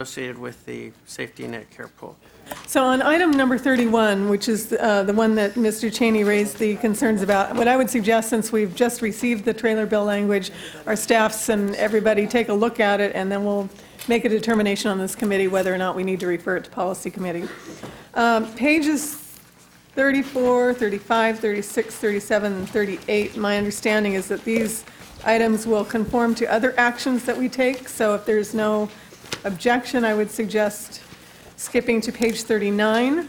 associated with the safety net care pool. So on item number 31, which is the one that Mr. Cheney raised the concerns about, what I would suggest, since we've just received the trailer bill language, our staffs and everybody take a look at it, and then we'll make a determination on this committee whether or not we need to refer it to policy committee. Pages 34, 35, 36, 37, and 38, my understanding is that these items will conform to other actions that we take, so if there's no objection, I would suggest skipping to page 39.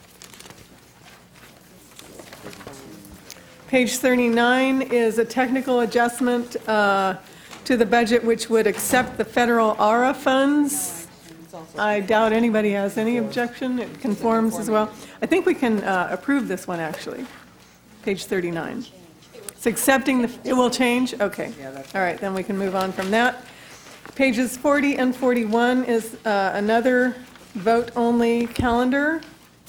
Page 39 is a technical adjustment to the budget which would accept the federal ARA funds. I doubt anybody has any objection. It conforms as well. I think we can approve this one, actually. Page 39. It's accepting the, it will change? Okay. All right, then we can move on from that. Pages 40 and 41 is another vote-only calendar.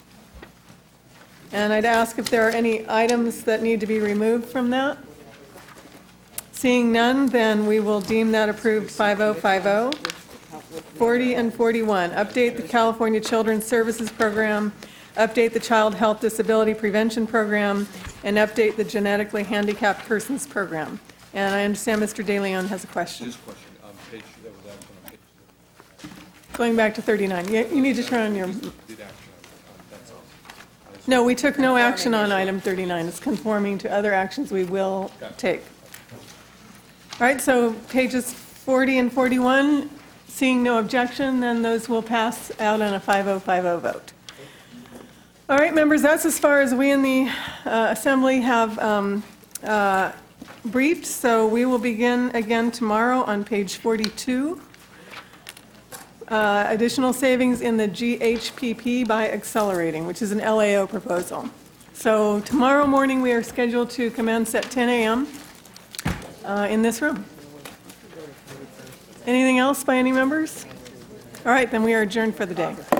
And I'd ask if there are any items that need to be removed from that. Seeing none, then we will deem that approved 5050. 40 and 41, update the California Children's Services Program, update the Child Health Disability Prevention Program, and update the Genetically Handicapped Persons Program. And I understand Mr. De Leon has a question. This question, page, that was action on page. Going back to 39, you need to turn on your... Did action that's all. No, we took no action on item 39. It's conforming to other actions we will take. All right, so pages 40 and 41, seeing no objection, then those will pass out on a 5050 vote. All right, members, that's as far as we in the Assembly have briefed, so we will begin again tomorrow on page 42. Additional savings in the GHPP by accelerating, which is an LAO proposal. So tomorrow morning we are scheduled to commence at 10 a.m. In this room. Anything else by any members? All right, then we are adjourned for the day.